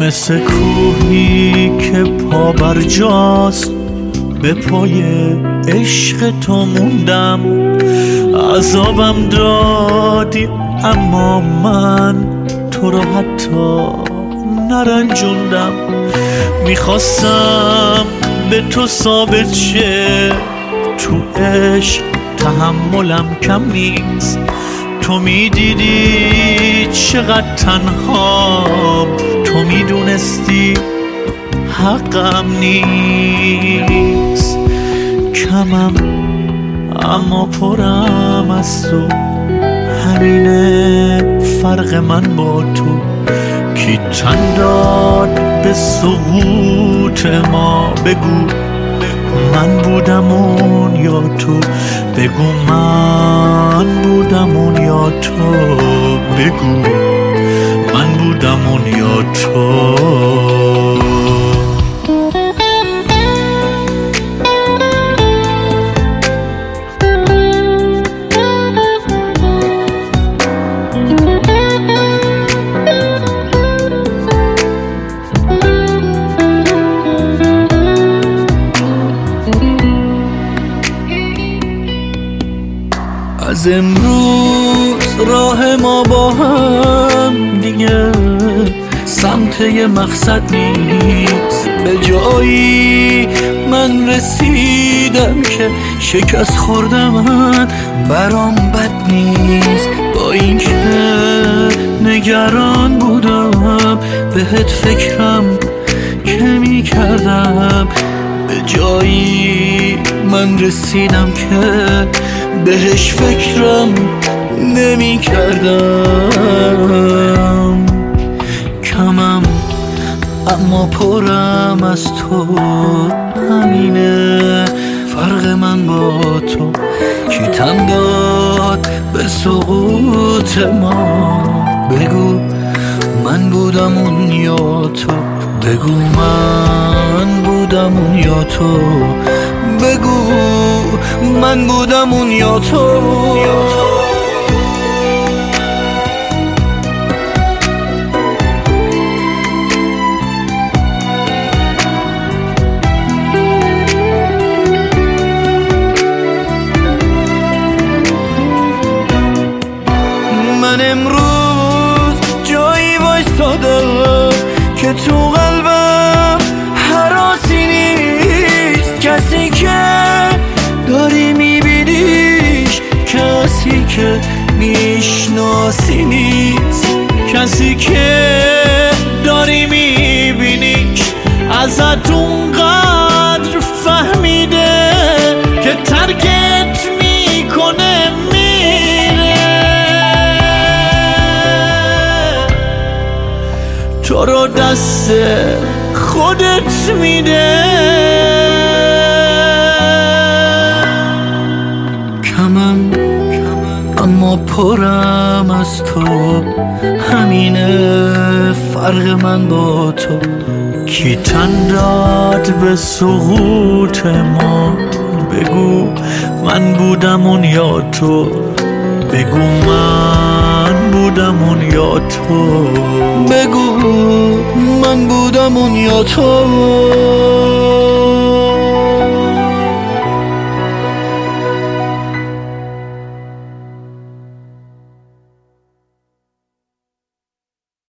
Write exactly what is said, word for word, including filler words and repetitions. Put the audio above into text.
مثل کوهی که پا بر جاست، به پای عشق تو موندم. عذابم دادی اما من تو رو حتی نرنجوندم. میخواستم به تو ثابت شه تو عشق تحملم کم نیست. تو میدیدی چقدر تنهام، تو میدونستی حقم نیست. کمم اما پرم از تو، همینه فرق من با تو. کی تن داد به سقوط ما؟ بگو من بودم اون یا تو؟ بگو من بودم اون یا تو؟ بگو من بودم اون یا تو؟ از امروز راه ما با هم دیگه سمت یه مقصد نیست. به جایی من رسیدم که شکست خوردم، من برام بد نیست. با این که نگران بودم بهت فکرم که می کردم. به جایی من رسیدم که بهش فکرم نمی کردم. کمم اما پرم از تو، همینه فرق من با تو. کی تن داد به سقوط ما؟ بگو من بودم اون یا تو؟ بگو من بودم اون یا تو؟ بگو من بودم اون یا تو؟ من امروز جایی وایستادم که تو قلبم هراسی نیست. کسی که داری میبینیش، کسی که میشناسی نیست. کسی که داری میبینیش ازت اونقدر فهمیده که ترکت میکنه میره. تو رو دست خودت میده. کمم اما پرم از تو، همینه فرق من با تو. کی تن داد به سقوط ما؟ بگو من بودم اون یا تو؟ بگو من بودم اون یا تو؟ بگو من بودم اون یا تو؟